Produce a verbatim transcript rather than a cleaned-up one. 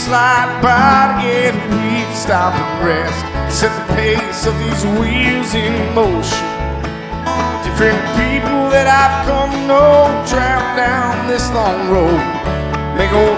slide by to get a reach, stop and rest, set the pace of these wheels in motion. Different people that I've come to know travel down this long road, make old